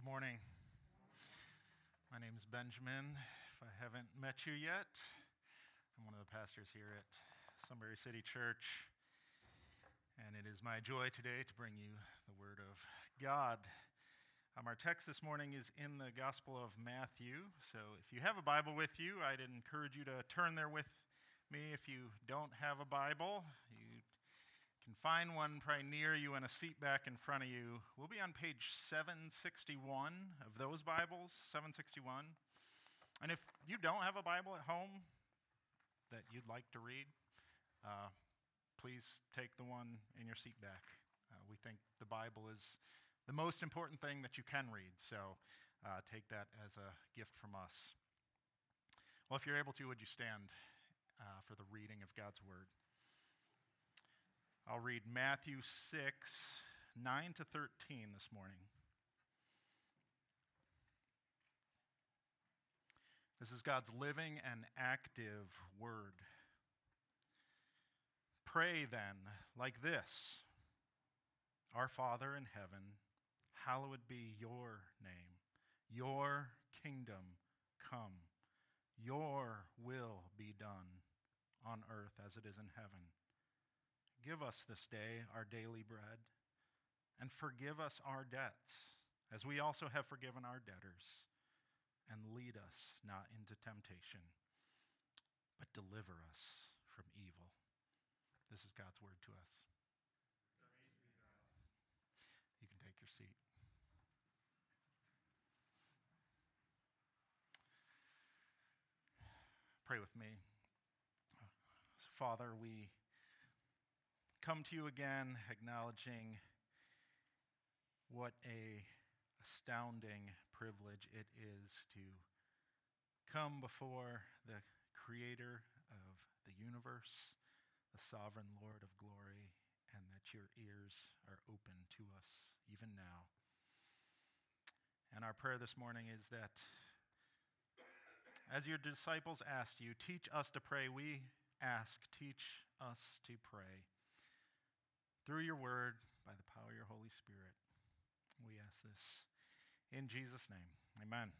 morning. My name is Benjamin. If I haven't met you yet, I'm one of the pastors here at Sunbury City Church, and it is my joy today to bring you the Word of God. Our text this morning is in the Gospel of Matthew, so if you have a Bible with you, I'd encourage you to turn there with me. If you don't have a Bible, you can find one probably near you in a seat back in front of you. We'll be on page 761 of those Bibles, 761. And if you don't have a Bible at home that you'd like to read, please take the one in your seat back. We think the Bible is the most important thing that you can read, so take that as a gift from us. Well, if you're able to, would you stand for the reading of God's Word? I'll read Matthew 6, 9 to 13 this morning. This is God's living and active word. Pray then like this: Our Father in heaven, hallowed be your name. Your kingdom come. Your will be done on earth as it is in heaven. Give us this day our daily bread, and forgive us our debts, as we also have forgiven our debtors. And lead us not into temptation, but deliver us from evil. This is God's word to us. You can take your seat. Pray with me. Father, we come to you again, acknowledging what a astounding privilege it is to come before the Creator of the universe, the sovereign Lord of glory, and that your ears are open to us even now. And our prayer this morning is that as your disciples asked you, teach us to pray, we ask, teach us to pray. Through your word, by the power of your Holy Spirit, we ask this in Jesus' name. Amen.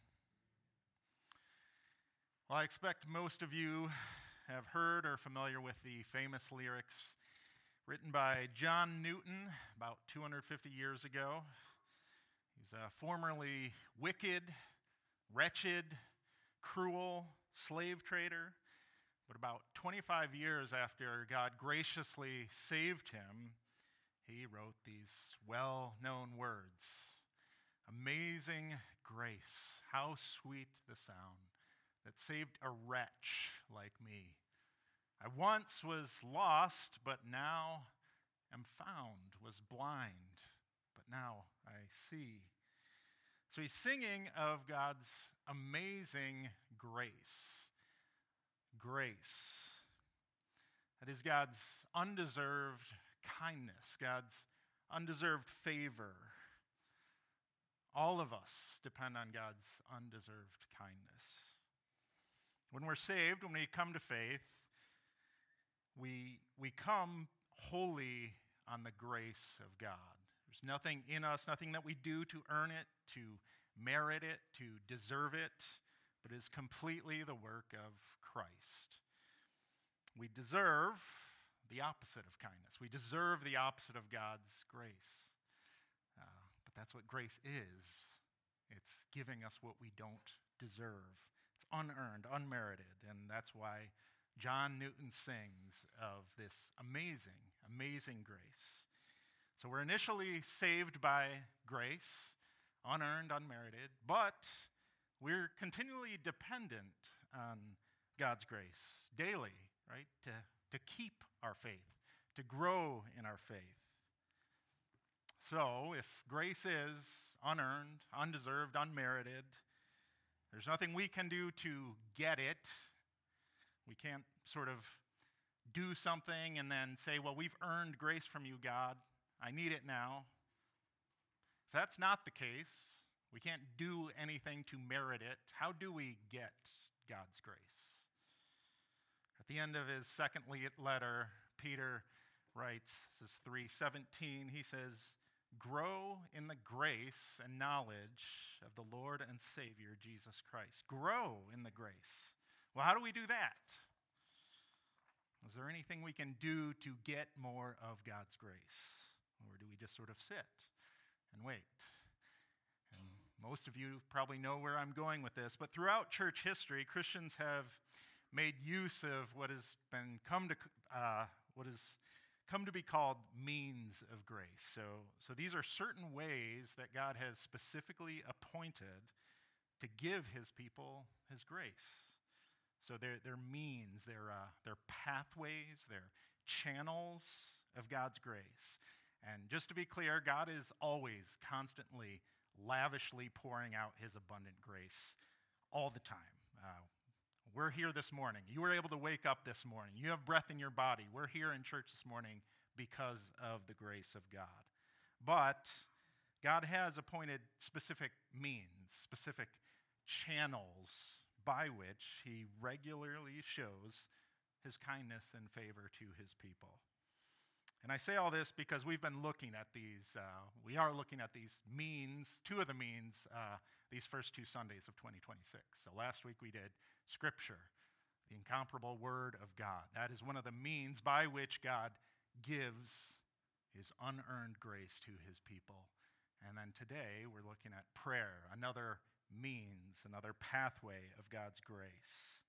Well, I expect most of you have heard or are familiar with the famous lyrics written by John Newton about 250 years ago. He was a formerly wicked, wretched, cruel slave trader, but about 25 years after God graciously saved him, he wrote these well-known words: Amazing grace, how sweet the sound that saved a wretch like me. I once was lost, but now am found, was blind, but now I see. So he's singing of God's amazing grace. Grace. That is God's undeserved kindness, God's undeserved favor. All of us depend on God's undeserved kindness. When we're saved, when we come to faith, we come wholly on the grace of God. There's nothing in us, nothing that we do to earn it, to merit it, to deserve it, but it is completely the work of Christ. We deserve the opposite of kindness. We deserve the opposite of God's grace. But that's what grace is. It's giving us what we don't deserve. It's unearned, unmerited, and that's why John Newton sings of this amazing, amazing grace. So we're initially saved by grace, unearned, unmerited, but we're continually dependent on God's grace daily, right? To keep our faith, to grow in our faith. So if grace is unearned, undeserved, unmerited, there's nothing we can do to get it. We can't sort of do something and then say, well, we've earned grace from you, God. I need it now. If that's not the case, we can't do anything to merit it. How do we get God's grace? At the end of his second letter, Peter writes, this is 3:17, he says, grow in the grace and knowledge of the Lord and Savior, Jesus Christ. Grow in the grace. Well, how do we do that? Is there anything we can do to get more of God's grace? Or do we just sort of sit and wait? And most of you probably know where I'm going with this, but throughout church history, Christians have made use of what has come to be called means of grace. So these are certain ways that God has specifically appointed to give his people his grace. So they're means, they're pathways, they're channels of God's grace. And just to be clear, God is always constantly, lavishly pouring out his abundant grace all the time. We're here this morning. You were able to wake up this morning. You have breath in your body. We're here in church this morning because of the grace of God. But God has appointed specific means, specific channels by which he regularly shows his kindness and favor to his people. And I say all this because we've been looking at these, we are looking at these means, two of the means, these first 2 Sundays of 2026. So last week we did Scripture, the incomparable Word of God. That is one of the means by which God gives his unearned grace to his people. And then today we're looking at prayer, another means, another pathway of God's grace.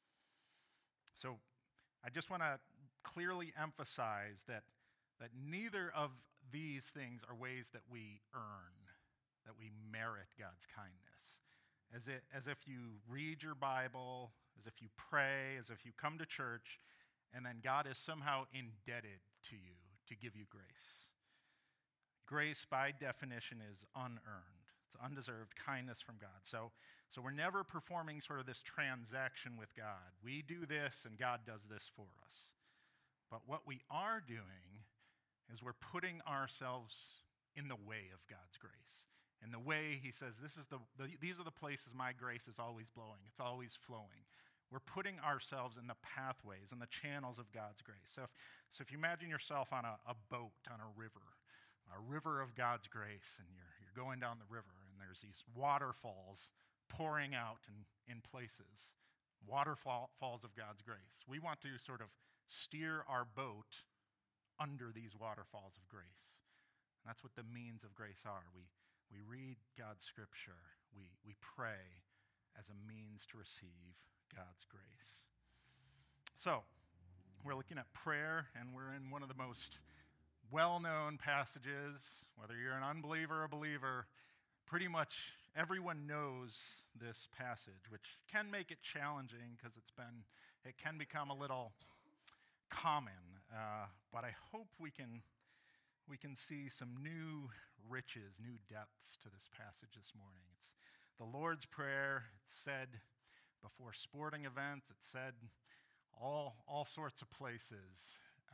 So I just want to clearly emphasize that neither of these things are ways that we earn, that we merit God's kindness. As if you read your Bible, as if you pray, as if you come to church, and then God is somehow indebted to you to give you grace. Grace, by definition, is unearned. It's undeserved kindness from God. So we're never performing sort of this transaction with God. We do this, and God does this for us. But what we are doing is we're putting ourselves in the way of God's grace. In the way he says, these are the places my grace is always blowing. It's always flowing. We're putting ourselves in the pathways and the channels of God's grace. So if you imagine yourself on a boat on a river of God's grace, and you're going down the river, and there's these waterfalls pouring out in places, waterfalls of God's grace. We want to sort of steer our boat under these waterfalls of grace. And that's what the means of grace are. We read God's Scripture. We pray as a means to receive God's grace. So, we're looking at prayer, and we're in one of the most well-known passages. Whether you're an unbeliever or a believer, pretty much everyone knows this passage, which can make it challenging because it can become a little common. But I hope we can see some new riches, new depths to this passage this morning. It's the Lord's Prayer. It's said before sporting events. It's said all sorts of places.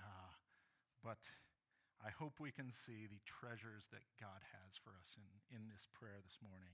But I hope we can see the treasures that God has for us in this prayer this morning.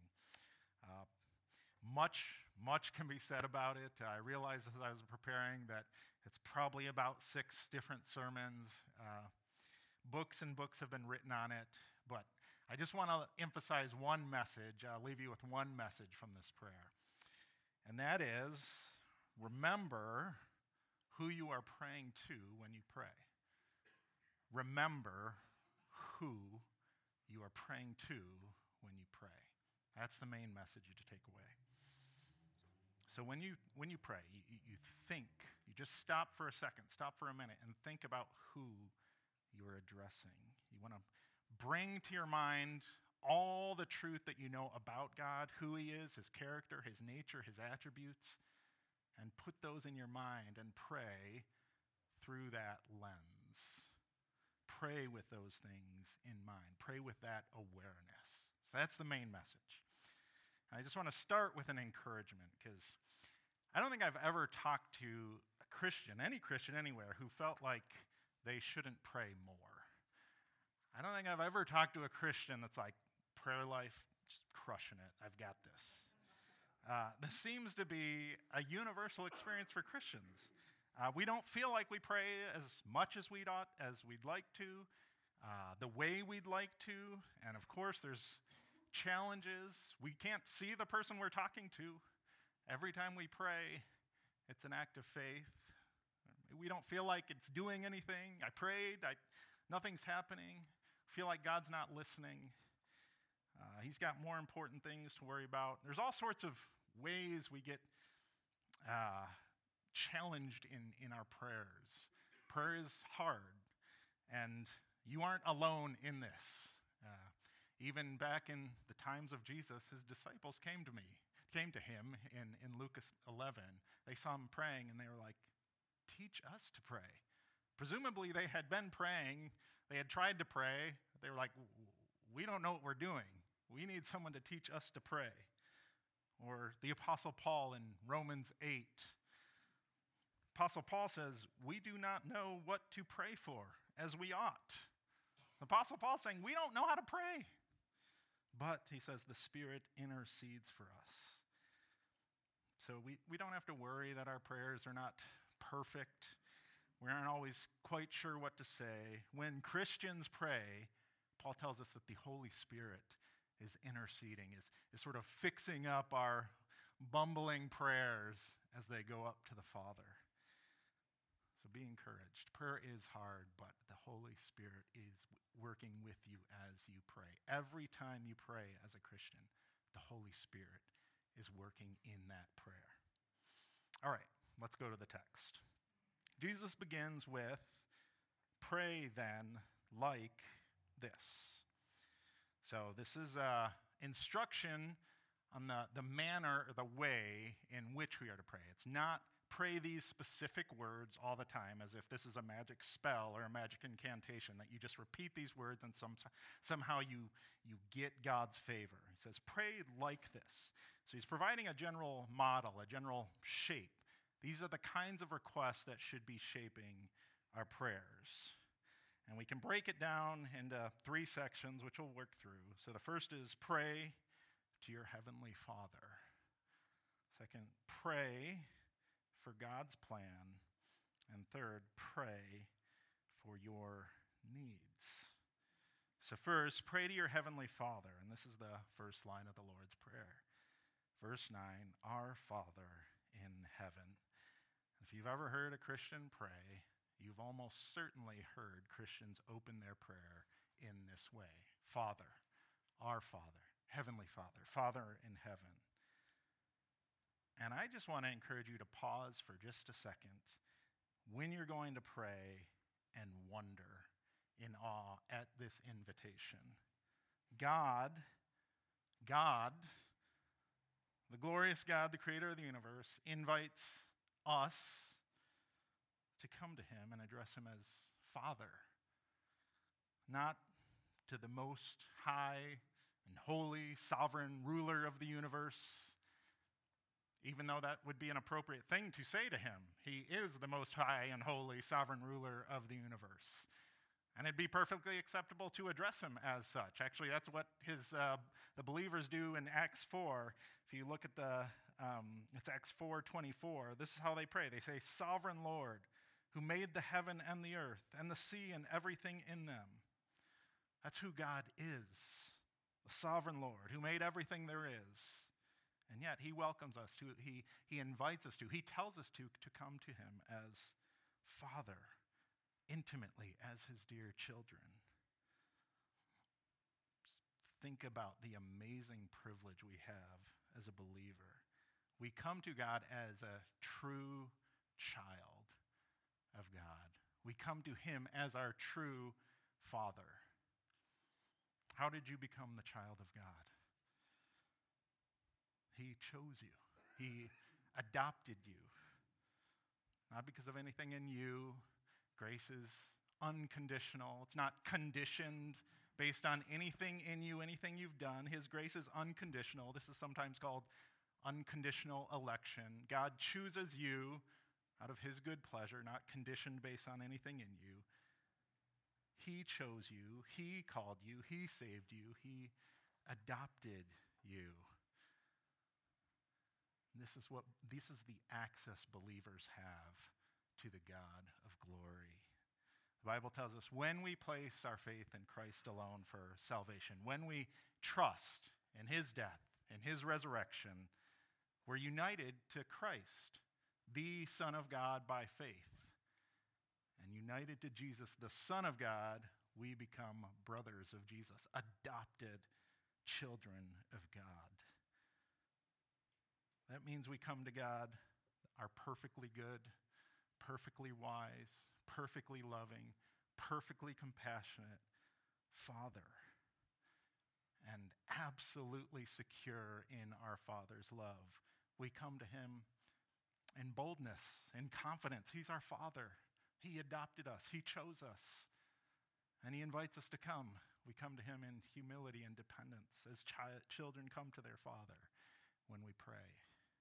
Much can be said about it. I realized as I was preparing that it's probably about 6 different sermons. Books and books have been written on it, but I just want to emphasize one message. I'll leave you with one message from this prayer, and that is, remember who you are praying to when you pray. Remember who you are praying to when you pray. That's the main message to take away. So when you pray, you think, you just stop for a second, stop for a minute, and think about who you're addressing. You want to bring to your mind all the truth that you know about God, who he is, his character, his nature, his attributes, and put those in your mind and pray through that lens. Pray with those things in mind. Pray with that awareness. So that's the main message. And I just want to start with an encouragement, because I don't think I've ever talked to a Christian, any Christian anywhere, who felt like they shouldn't pray more. I don't think I've ever talked to a Christian that's like, prayer life, just crushing it. I've got this. This seems to be a universal experience for Christians. We don't feel like we pray as much as we'd like to. the way we'd like to. And of course, there's challenges. We can't see the person we're talking to. Every time we pray, it's an act of faith. We don't feel like it's doing anything. I prayed, nothing's happening. Feel like God's not listening. He's got more important things to worry about. There's all sorts of ways we get challenged in our prayers. Prayer is hard, and you aren't alone in this. Even back in the times of Jesus, his disciples came to him in Luke 11. They saw him praying, and they were like, teach us to pray. Presumably, they had been praying. They had tried to pray. They were like, we don't know what we're doing. We need someone to teach us to pray. Or the Apostle Paul in Romans 8. Apostle Paul says, we do not know what to pray for as we ought. The Apostle Paul saying, we don't know how to pray. But he says the Spirit intercedes for us. So we don't have to worry that our prayers are not perfect. We aren't always quite sure what to say. When Christians pray, Paul tells us that the Holy Spirit is interceding, is sort of fixing up our bumbling prayers as they go up to the Father. So be encouraged. Prayer is hard, but the Holy Spirit is working with you as you pray. Every time you pray as a Christian, the Holy Spirit is working in that prayer. All right, let's go to the text. Jesus begins with, pray then like this. So this is instruction on the manner or the way in which we are to pray. It's not pray these specific words all the time as if this is a magic spell or a magic incantation, that you just repeat these words and somehow you get God's favor. He says, pray like this. So he's providing a general model, a general shape. These are the kinds of requests that should be shaping our prayers. And we can break it down into 3 sections, which we'll work through. So the first is pray to your heavenly Father. Second, pray for God's plan. And third, pray for your needs. So first, pray to your heavenly Father. And this is the first line of the Lord's Prayer. Verse 9, our Father in heaven. If you've ever heard a Christian pray, you've almost certainly heard Christians open their prayer in this way. Father, our Father, heavenly Father, Father in heaven. And I just want to encourage you to pause for just a second when you're going to pray and wonder in awe at this invitation. God, the glorious God, the creator of the universe, invites us to come to him and address him as Father, not to the most high and holy sovereign ruler of the universe, even though that would be an appropriate thing to say to him. He is the most high and holy sovereign ruler of the universe. And it'd be perfectly acceptable to address him as such. Actually, that's what the believers do in Acts 4. If you look at it's Acts 4:24, this is how they pray. They say, Sovereign Lord, who made the heaven and the earth and the sea and everything in them. That's who God is, the sovereign Lord, who made everything there is. And yet he welcomes us to, he invites us to, he tells us to come to him as Father, intimately as his dear children. Just think about the amazing privilege we have as a believer. We come to God as a true child of God. We come to him as our true Father. How did you become the child of God? He chose you. He adopted you. Not because of anything in you. Grace is unconditional. It's not conditioned based on anything in you, anything you've done. His grace is unconditional. This is sometimes called unconditional election. God chooses you out of his good pleasure, not conditioned based on anything in you. He chose you. He called you. He saved you. He adopted you. This is the access believers have to the God of glory. The Bible tells us when we place our faith in Christ alone for salvation, when we trust in his death and his resurrection, we're united to Christ, the Son of God, by faith. And united to Jesus, the Son of God, we become brothers of Jesus, adopted children of God. That means we come to God, our perfectly good, perfectly wise, perfectly loving, perfectly compassionate Father, and absolutely secure in our Father's love. We come to him in boldness, in confidence. He's our Father. He adopted us. He chose us. And he invites us to come. We come to him in humility and dependence as children come to their Father when we pray.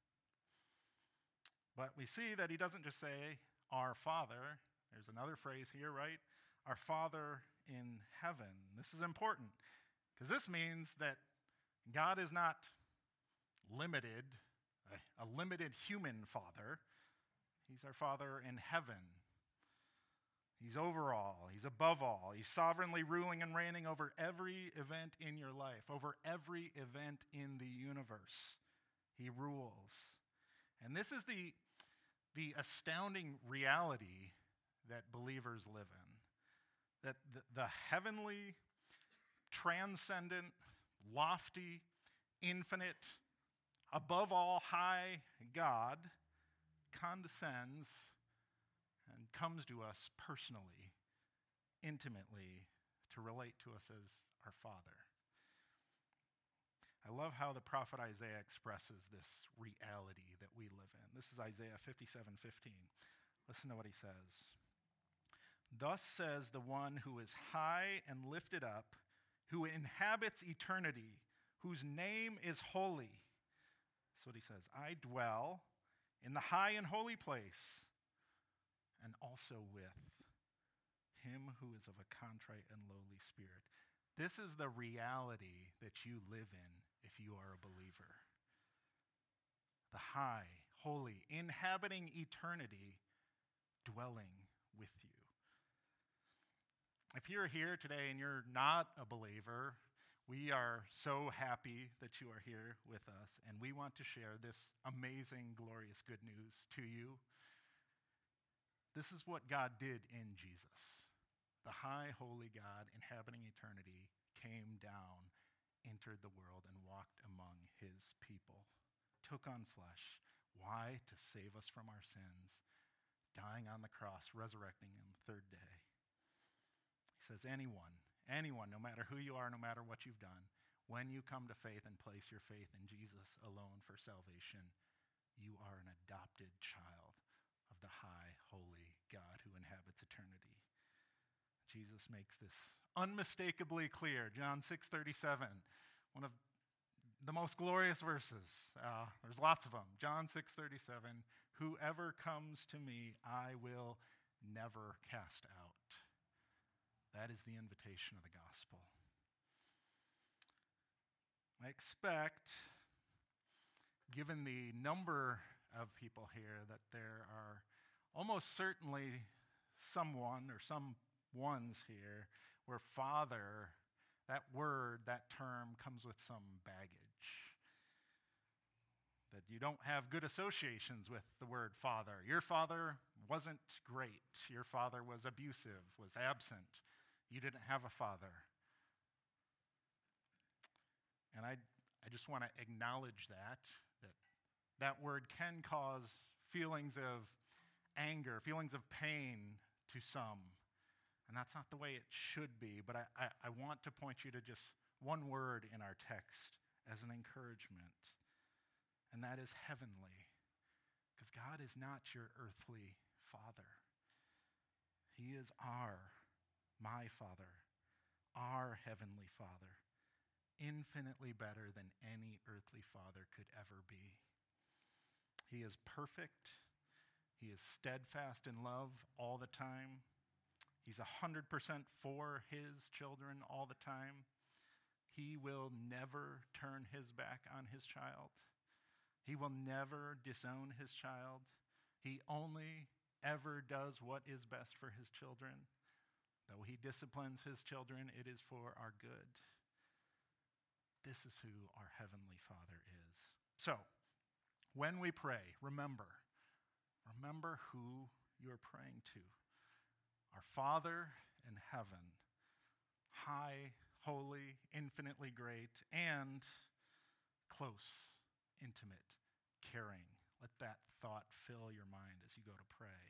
But we see that he doesn't just say, our Father. There's another phrase here, right? Our Father in heaven. This is important because this means that God is not limited, a limited human Father. He's our Father in heaven. He's over all. He's above all. He's sovereignly ruling and reigning over every event in your life, over every event in the universe. He rules. And this is the astounding reality that believers live in. That the heavenly, transcendent, lofty, infinite, above all high God condescends and comes to us personally, intimately, to relate to us as our Father. I love how the prophet Isaiah expresses this reality that we live in. This is Isaiah 57:15. Listen to what he says. Thus says the one who is high and lifted up, who inhabits eternity, whose name is holy. That's what he says. I dwell in the high and holy place, and also with him who is of a contrite and lowly spirit. This is the reality that you live in if you are a believer. The high, holy, inhabiting eternity, dwelling with you. If you're here today and you're not a believer, we are so happy that you are here with us, and we want to share this amazing, glorious good news to you. This is what God did in Jesus. The high, holy God, inhabiting eternity, came down, entered the world, and walked among his people. Took on flesh. Why? To save us from our sins. Dying on the cross, resurrecting on the third day. He says, anyone, no matter who you are, no matter what you've done, when you come to faith and place your faith in Jesus alone for salvation, you are an adopted child of the high, holy God who inhabits eternity. Jesus makes this unmistakably clear. John 6:37, one of the most glorious verses. There's lots of them. John 6:37, whoever comes to me, I will never cast out. That is the invitation of the gospel. I expect, given the number of people here, that there are almost certainly someone or some ones here where Father, that word, that term comes with some baggage. That you don't have good associations with the word Father. Your father wasn't great. Your father was abusive, was absent. You didn't have a father. And I just want to acknowledge that word can cause feelings of anger, feelings of pain to some. And that's not the way it should be. But I want to point you to just one word in our text as an encouragement. And that is heavenly. Because God is not your earthly father. He is my Father, our heavenly Father, infinitely better than any earthly father could ever be. He is perfect. He is steadfast in love all the time. He's 100% for his children all the time. He will never turn his back on his child. He will never disown his child. He only ever does what is best for his children. Though he disciplines his children, it is for our good. This is who our Heavenly Father is. So, when we pray, remember who you're praying to. Our Father in heaven, high, holy, infinitely great, and close, intimate, caring. Let that thought fill your mind as you go to pray.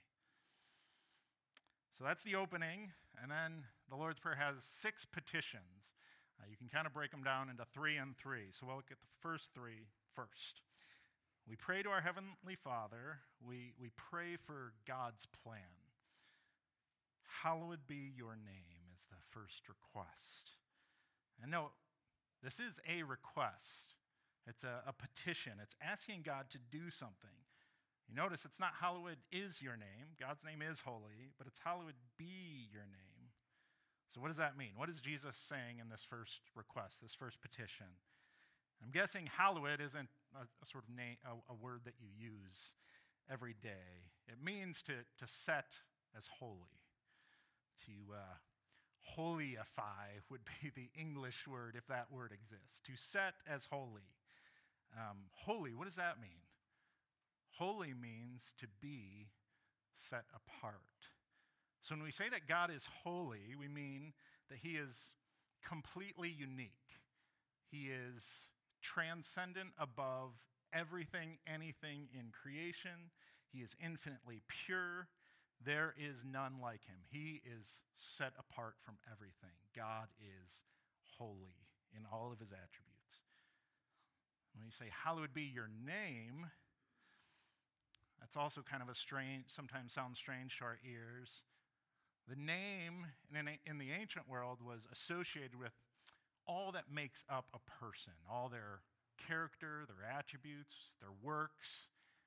So that's the opening, and then the Lord's Prayer has 6 petitions. You can kind of break them down into 3 and 3. So we'll look at the first 3 first. We pray to our Heavenly Father. We pray for God's plan. Hallowed be your name is the first request. And note, this is a request. It's a petition. It's asking God to do something. You notice it's not hallowed is your name. God's name is holy, but it's hallowed be your name. So what does that mean? What is Jesus saying in this first request, this first petition? I'm guessing hallowed isn't a sort of name, a word that you use every day. It means to set as holy. To holyify would be the English word if that word exists. To set as holy. Holy, what does that mean? Holy means to be set apart. So when we say that God is holy, we mean that he is completely unique. He is transcendent above everything, anything in creation. He is infinitely pure. There is none like him. He is set apart from everything. God is holy in all of his attributes. When you say, hallowed be your name, that's also kind of a strange, sometimes sounds strange to our ears. The name in the ancient world was associated with all that makes up a person, all their character, their attributes, their works.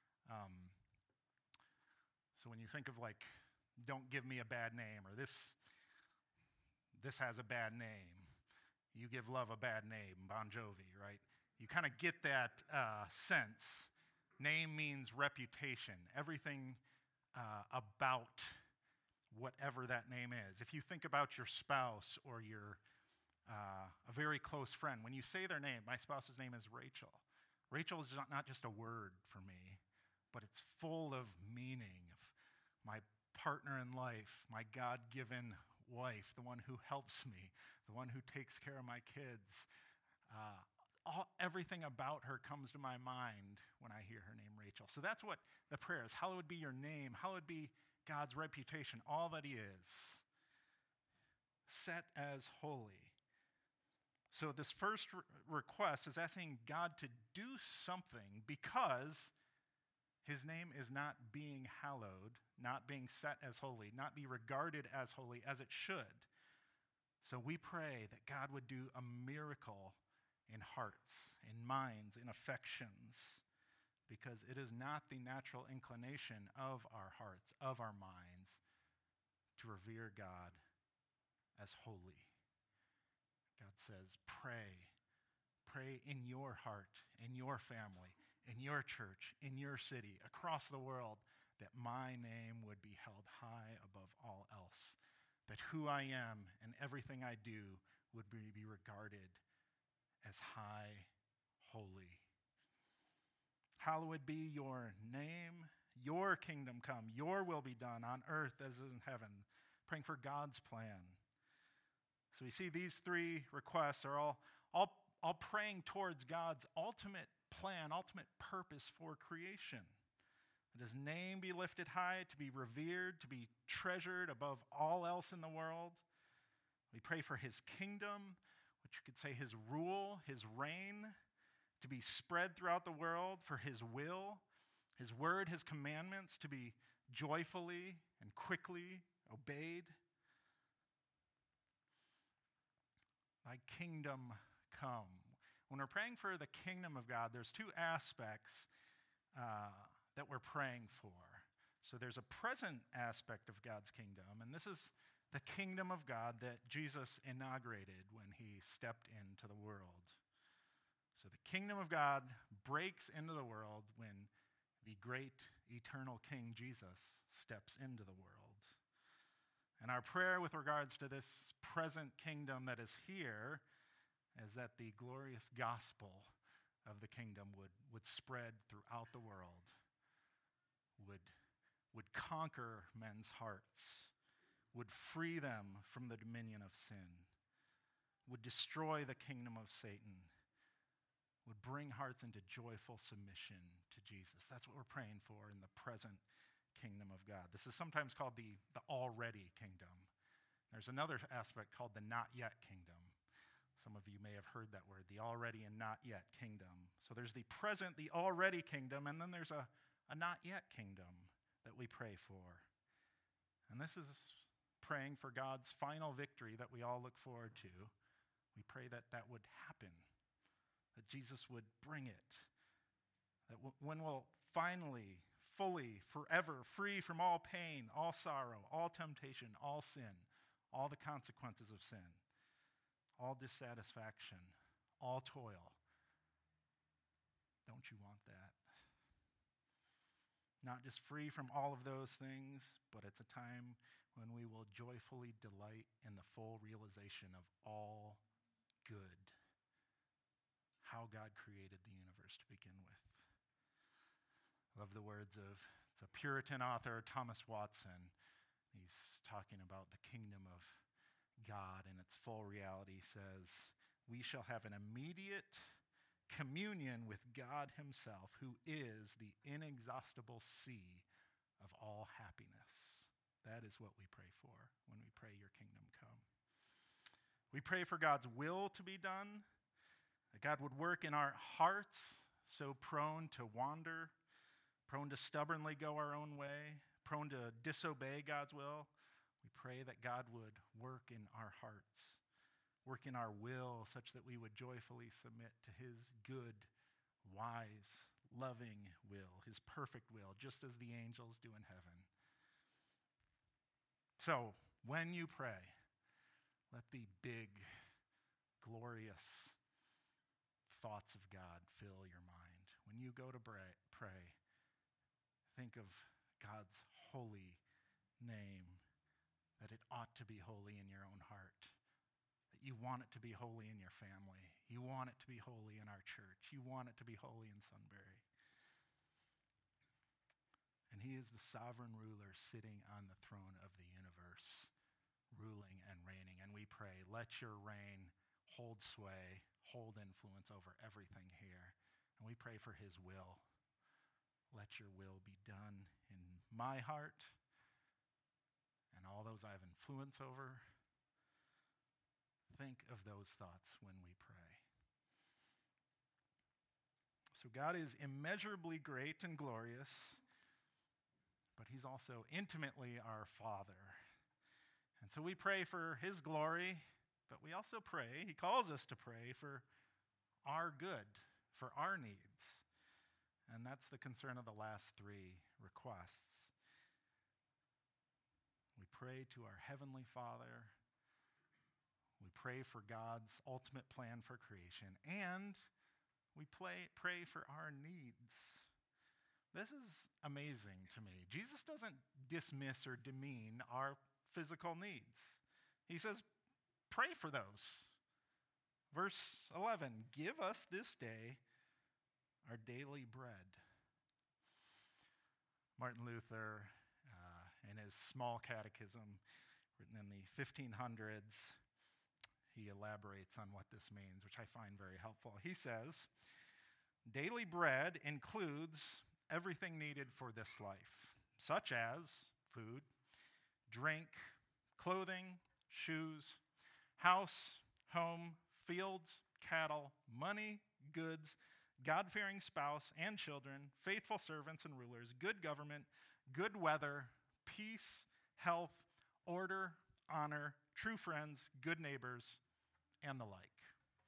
So when you think of like, don't give me a bad name, or this has a bad name, you give love a bad name, Bon Jovi, right? You kind of get that sense. Name means reputation, everything about whatever that name is. If you think about your spouse or your a very close friend, when you say their name, my spouse's name is Rachel. Rachel is not just a word for me, but it's full of meaning, of my partner in life, my God-given wife, the one who helps me, the one who takes care of my kids. Everything about her comes to my mind when I hear her name, Rachel. So that's what the prayer is. Hallowed be your name. Hallowed be God's reputation, all that he is. Set as holy. So this first request is asking God to do something because his name is not being hallowed, not being set as holy, not be regarded as holy as it should. So we pray that God would do a miracle in hearts, in minds, in affections, because it is not the natural inclination of our hearts, of our minds, to revere God as holy. God says, pray. Pray in your heart, in your family, in your church, in your city, across the world, that my name would be held high above all else, that who I am and everything I do would be regarded as high, holy. Hallowed be your name, your kingdom come, your will be done on earth as in heaven. Praying for God's plan. So we see these 3 requests are all praying towards God's ultimate plan, ultimate purpose for creation. That his name be lifted high, to be revered, to be treasured above all else in the world. We pray for his kingdom, which you could say his rule, his reign, to be spread throughout the world, for his will, his word, his commandments to be joyfully and quickly obeyed. Thy kingdom come. When we're praying for the kingdom of God, there's 2 aspects that we're praying for. So there's a present aspect of God's kingdom, and this is the kingdom of God that Jesus inaugurated when he stepped into the world. So the kingdom of God breaks into the world when the great eternal King Jesus steps into the world. And our prayer with regards to this present kingdom that is here is that the glorious gospel of the kingdom would spread throughout the world, would conquer men's hearts, would free them from the dominion of sin, would destroy the kingdom of Satan, would bring hearts into joyful submission to Jesus. That's what we're praying for in the present kingdom of God. This is sometimes called the already kingdom. There's another aspect called the not yet kingdom. Some of you may have heard that word, the already and not yet kingdom. So there's the present, the already kingdom, and then there's a not yet kingdom that we pray for. And this is praying for God's final victory that we all look forward to. We pray that that would happen, that Jesus would bring it, that when we'll finally, fully, forever, free from all pain, all sorrow, all temptation, all sin, all the consequences of sin, all dissatisfaction, all toil. Don't you want that? Not just free from all of those things, but it's a time when we will joyfully delight in the full realization of all good, how God created the universe to begin with. I love the words of, it's a Puritan author, Thomas Watson. He's talking about the kingdom of God in its full reality. He says, we shall have an immediate communion with God himself, who is the inexhaustible sea of all happiness. That is what we pray for when we pray, your kingdom come. We pray for God's will to be done, that God would work in our hearts, so prone to wander, prone to stubbornly go our own way, prone to disobey God's will. We pray that God would work in our hearts, work in our will, such that we would joyfully submit to his good, wise, loving will, his perfect will, just as the angels do in heaven. So, when you pray, let the big, glorious thoughts of God fill your mind. When you go to pray, think of God's holy name, that it ought to be holy in your own heart, that you want it to be holy in your family, you want it to be holy in our church, you want it to be holy in Sunbury. And he is the sovereign ruler sitting on the throne of the universe, ruling and reigning. And we pray, let your reign hold sway, hold influence over everything here. And we pray for his will. Let your will be done in my heart and all those I have influence over. Think of those thoughts when we pray. So God is immeasurably great and glorious, but he's also intimately our Father. And so we pray for his glory, but we also pray, he calls us to pray for our good, for our needs. And that's the concern of the last three requests. We pray to our Heavenly Father. We pray for God's ultimate plan for creation. And we pray for our needs. This is amazing to me. Jesus doesn't dismiss or demean our physical needs. He says, pray for those. Verse 11, give us this day our daily bread. Martin Luther, in his small catechism, written in the 1500s, he elaborates on what this means, which I find very helpful. He says, daily bread includes everything needed for this life, such as food, drink, clothing, shoes, house, home, fields, cattle, money, goods, God-fearing spouse and children, faithful servants and rulers, good government, good weather, peace, health, order, honor, true friends, good neighbors, and the like.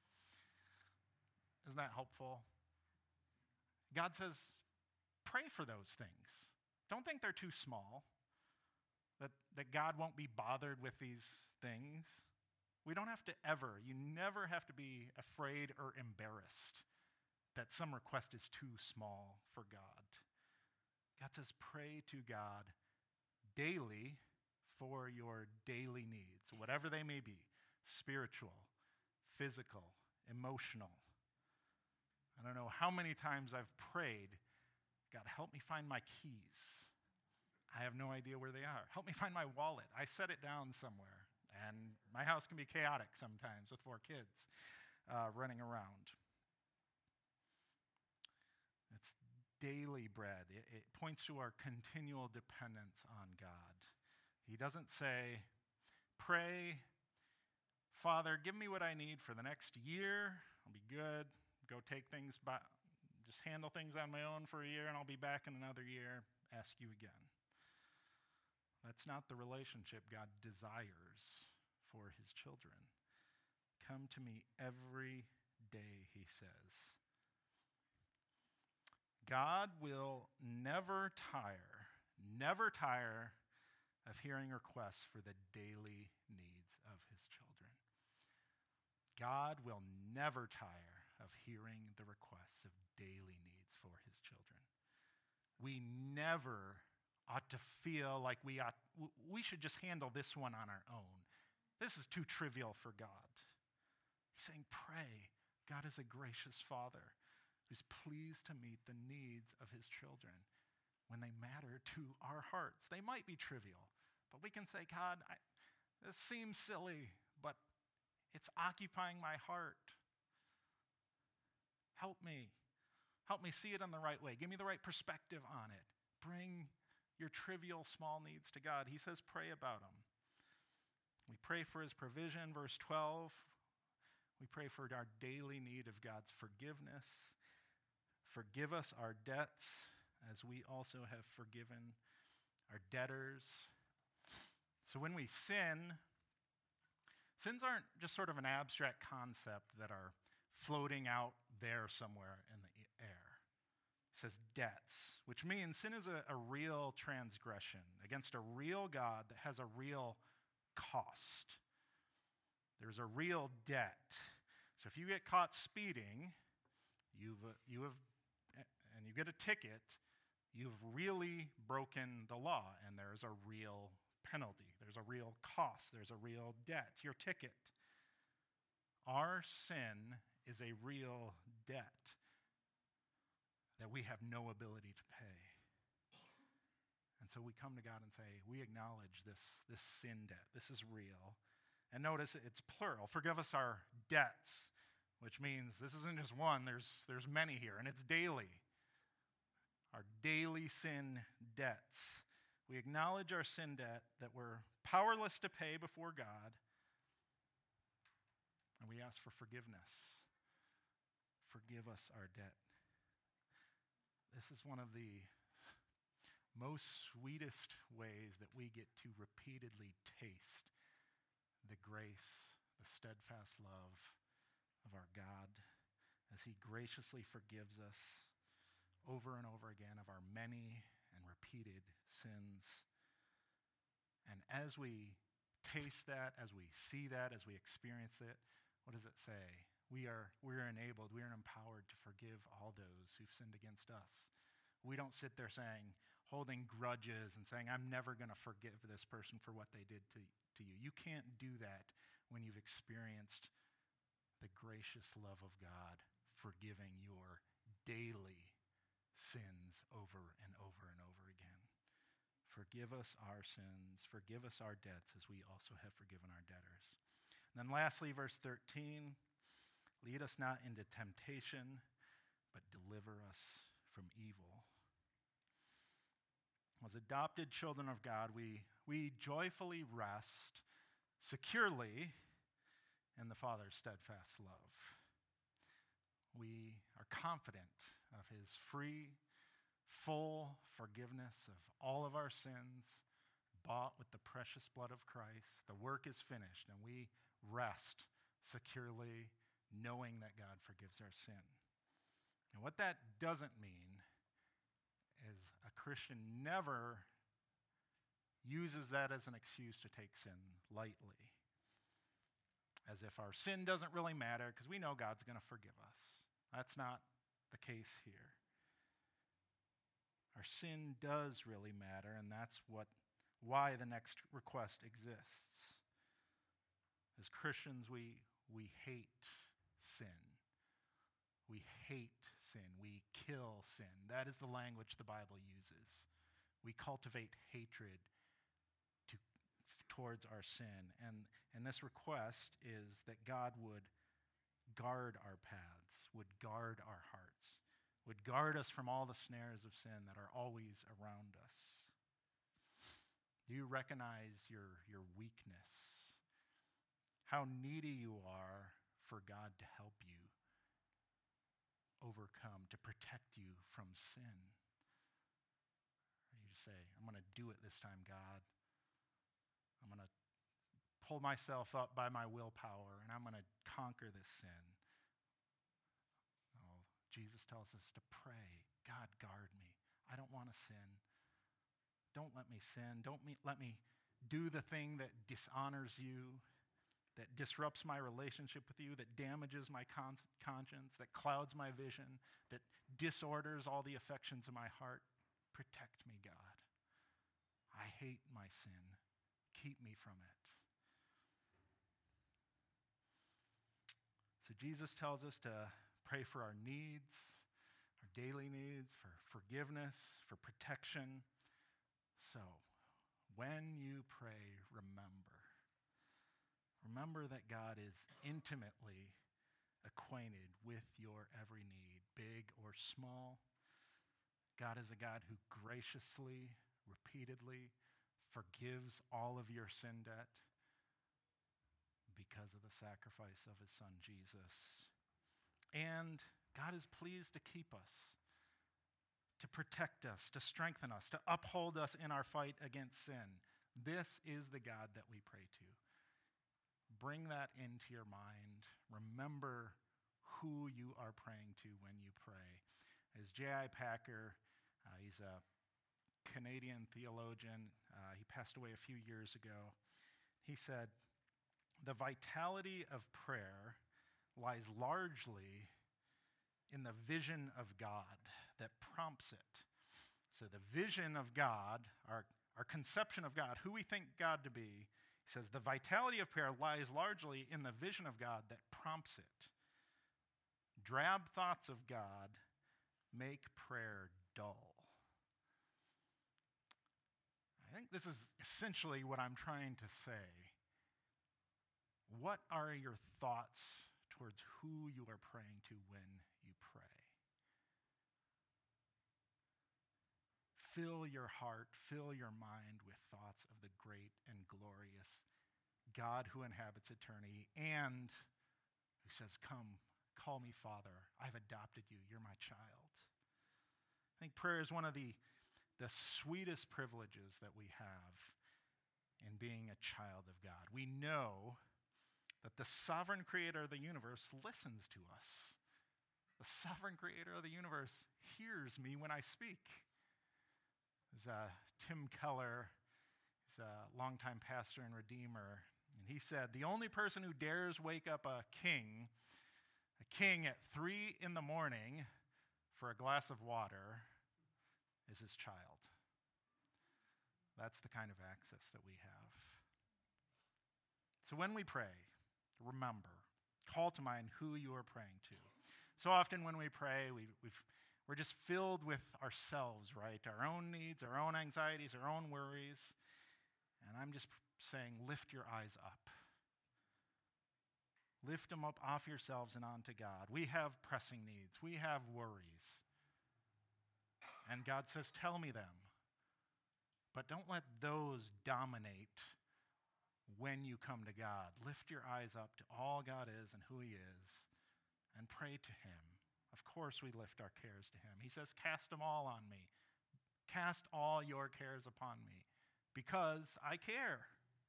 Isn't that helpful? God says, pray for those things. Don't think they're too small, that God won't be bothered with these things. We don't have to you never have to be afraid or embarrassed that some request is too small for God. God says, pray to God daily for your daily needs, whatever they may be, spiritual, physical, emotional. I don't know how many times I've prayed, God, help me find my keys. I have no idea where they are. Help me find my wallet. I set it down somewhere. And my house can be chaotic sometimes with 4 kids running around. It's daily bread. It points to our continual dependence on God. He doesn't say, pray, Father, give me what I need for the next year. I'll be good. Go take things by, just handle things on my own for a year, and I'll be back in another year, ask you again. That's not the relationship God desires for his children. Come to me every day, he says. God will never tire of hearing requests for the daily needs of his children. God will never tire of hearing the requests of daily needs for his children. We never ought to feel like we should just handle this one on our own. This is too trivial for God. He's saying, pray. God is a gracious Father who's pleased to meet the needs of his children when they matter to our hearts. They might be trivial, but we can say, God, this seems silly, but it's occupying my heart. Help me. Help me see it in the right way. Give me the right perspective on it. Bring your trivial small needs to God. He says, pray about them. We pray for his provision, verse 12. We pray for our daily need of God's forgiveness. Forgive us our debts as we also have forgiven our debtors. So when we sin, sins aren't just sort of an abstract concept that are floating out there somewhere in the air. It says debts, which means sin is a real transgression against a real God that has a real cost. There's a real debt. So if you get caught speeding, you get a ticket, you've really broken the law, and there's a real penalty. There's a real cost. There's a real debt. Your ticket. Our sin is a real debt that we have no ability to pay. And so we come to God and say, we acknowledge this sin debt. This is real. And notice it's plural. Forgive us our debts, which means this isn't just one. There's many here, and it's daily. Our daily sin debts. We acknowledge our sin debt that we're powerless to pay before God, and we ask for forgiveness. Forgive us our debt. This is one of the most sweetest ways that we get to repeatedly taste the grace, the steadfast love of our God as he graciously forgives us over and over again of our many and repeated sins. And as we taste that, as we see that, as we experience it, what does it say? We're enabled, we are empowered to forgive all those who've sinned against us. We don't sit there holding grudges and saying, I'm never going to forgive this person for what they did to you. You can't do that when you've experienced the gracious love of God forgiving your daily sins over and over and over again. Forgive us our sins, forgive us our debts as we also have forgiven our debtors. And then lastly, verse 13, lead us not into temptation, but deliver us from evil. As adopted children of God, we joyfully rest securely in the Father's steadfast love. We are confident of his free, full forgiveness of all of our sins, bought with the precious blood of Christ. The work is finished, and we rest securely knowing that God forgives our sin. And what that doesn't mean is a Christian never uses that as an excuse to take sin lightly, as if our sin doesn't really matter because we know God's going to forgive us. That's not the case here. Our sin does really matter, and that's what why the next request exists. As Christians, we hate sin. We hate sin. We kill sin. That is the language the Bible uses. We cultivate hatred towards our sin. And this request is that God would guard our paths, would guard our hearts, would guard us from all the snares of sin that are always around us. Do you recognize your weakness? How needy you are for God to help you overcome, to protect you from sin? Or you say, I'm going to do it this time, God. I'm going to pull myself up by my willpower, and I'm going to conquer this sin. Oh, Jesus tells us to pray, God, guard me. I don't want to sin. Don't let me sin. Don't let me do the thing that dishonors you, that disrupts my relationship with you, that damages my conscience, that clouds my vision, that disorders all the affections of my heart. Protect me, God. I hate my sin. Keep me from it. So Jesus tells us to pray for our needs, our daily needs, for forgiveness, for protection. So when you pray, remember that God is intimately acquainted with your every need, big or small. God is a God who graciously, repeatedly forgives all of your sin debt because of the sacrifice of his son, Jesus. And God is pleased to keep us, to protect us, to strengthen us, to uphold us in our fight against sin. This is the God that we pray to. Bring that into your mind. Remember who you are praying to when you pray. As J.I. Packer, he's a Canadian theologian. He passed away a few years ago. He said, the vitality of prayer lies largely in the vision of God that prompts it. So the vision of God, our conception of God, who we think God to be, he says the vitality of prayer lies largely in the vision of God that prompts it. Drab thoughts of God make prayer dull. I think this is essentially what I'm trying to say. What are your thoughts towards who you are praying to when you pray? Fill your heart, fill your mind with thoughts of the great and glorious God who inhabits eternity and who says, come, call me Father. I've adopted you. You're my child. I think prayer is one of the sweetest privileges that we have in being a child of God. We know that the sovereign creator of the universe listens to us. The sovereign creator of the universe hears me when I speak. There's Tim Keller, he's a longtime pastor and redeemer, and he said, the only person who dares wake up a king at 3 a.m. for a glass of water is his child. That's the kind of access that we have. So when we pray, remember, call to mind who you are praying to. So often when we pray, we're just filled with ourselves, right? Our own needs, our own anxieties, our own worries. And I'm just saying, lift your eyes up. Lift them up off yourselves and onto God. We have pressing needs. We have worries. And God says, tell me them. But don't let those dominate when you come to God. Lift your eyes up to all God is and who he is and pray to him. Of course we lift our cares to him. He says, cast them all on me. Cast all your cares upon me because I care.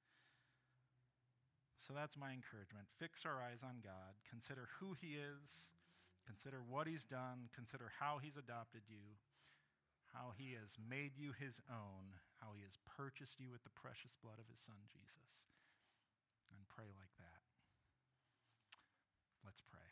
So that's my encouragement. Fix our eyes on God. Consider who he is. Consider what he's done. Consider how he's adopted you. How he has made you his own. How he has purchased you with the precious blood of his son, Jesus. And pray like that. Let's pray.